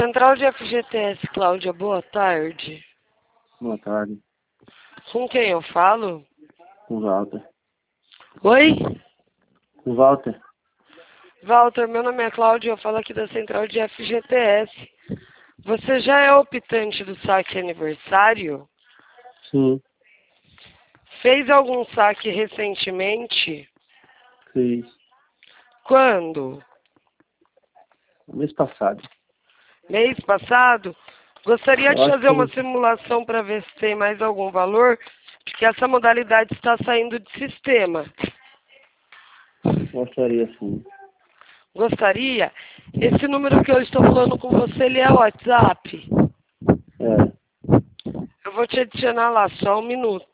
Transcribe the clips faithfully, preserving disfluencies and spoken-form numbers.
Central de F G T S, Cláudia, boa tarde. Boa tarde. Com quem eu falo? Com o Walter. Oi? Com o Walter? Walter, meu nome é Cláudia, eu falo aqui da Central de F G T S. Você já é optante do saque aniversário? Sim, Fez algum saque recentemente? fiz. Quando? Mês passado. Mês passado? Gostaria Eu de acho fazer uma que simulação para ver se tem mais algum valor, porque essa modalidade está saindo de sistema. gostaria sim. Gostaria? Esse número que eu estou falando com você, ele é o WhatsApp? É, Eu vou te adicionar lá, só um minuto.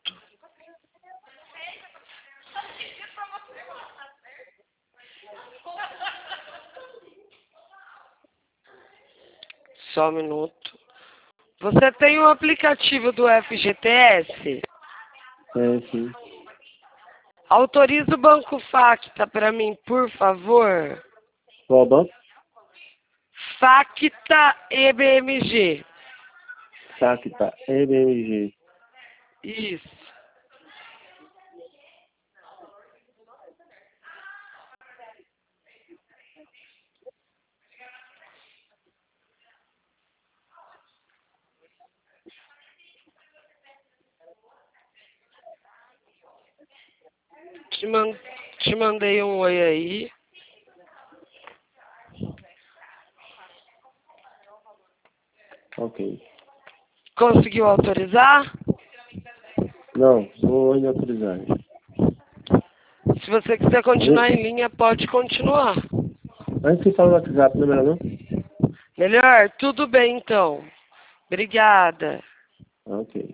Só um minuto. Você tem o aplicativo do F G T S? é sim. Autoriza o Banco Facta para mim, por favor. Qual banco? Facta E B M G. Saque tá. E B M G. Isso. Te, man te mandei um oi aí. Ok. Conseguiu autorizar? Não, vou ainda autorizar. Se você quiser Vê- continuar em linha, pode continuar. Antes de falar no WhatsApp, não é melhor não? Melhor? Tudo bem, então. Obrigada. Ok.